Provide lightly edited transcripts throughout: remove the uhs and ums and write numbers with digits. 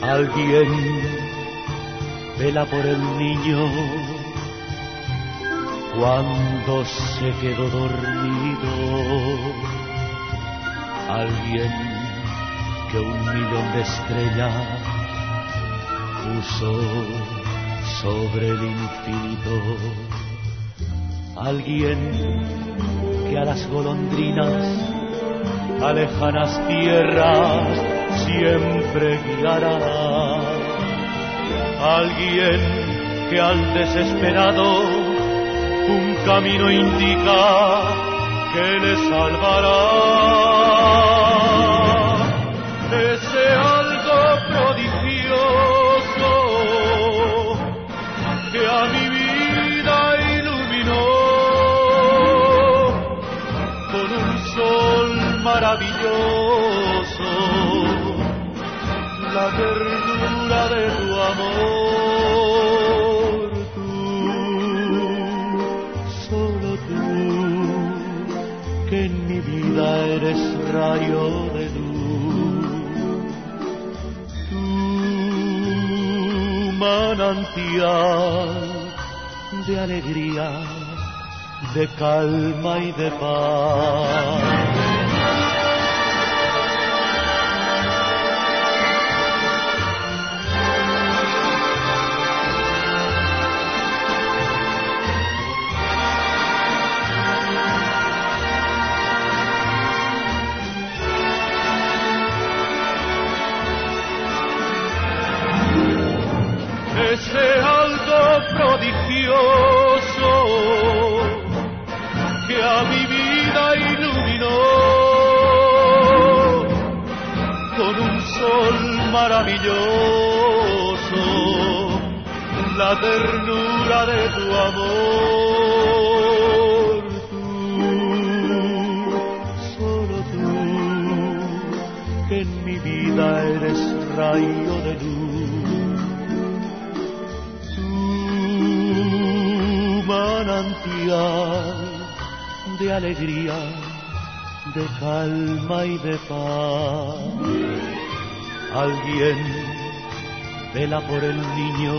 Alguien vela por el niño cuando se quedó dormido. Alguien que 1.000.000 de estrellas puso sobre el infinito. Alguien que a las golondrinas a lejanas tierras siempre guiará. Alguien que al desesperado un camino indica que le salvará. Ese algo prodigioso que a mi vida iluminó con un sol maravilloso, la ternura de tu amor. Tú, solo tú, que en mi vida eres rayo de luz. Tú, manantial de alegría, de calma y de paz. Ese algo prodigioso que a mi vida iluminó con un sol maravilloso, la ternura de tu amor. Tú, solo tú, que en mi vida eres rayo de luz. Manantial de alegría, de calma y de paz. Alguien vela por el niño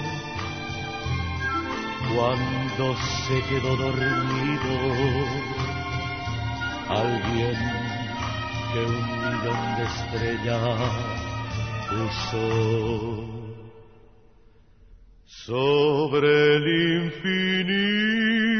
cuando se quedó dormido. Alguien que 1.000.000 de estrellas puso sobre el infinito.